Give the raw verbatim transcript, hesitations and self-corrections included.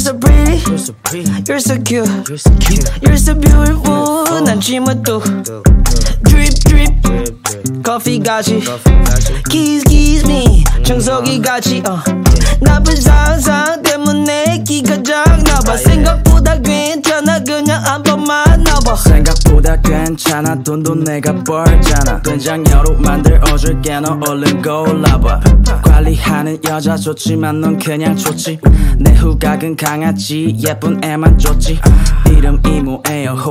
so pretty, you're so cute, you're so beautiful. 난 쥐맛도 drip drip, 커피 같이 kiss kiss me, 청소기 같이. uh. 나쁜 상상 때문에 기가 작나봐. 생각보다 괜찮아 그냥 한 번만 나봐. 생각보다 괜찮아 돈도 내가 벌잖아. 된장녀로 만들어줄게 너 얼른 골라봐. 관리하는 여자 좋지만 넌 그냥 좋지. 내 후각은 강아지 예쁜 애만 좋지. 이름 이모예요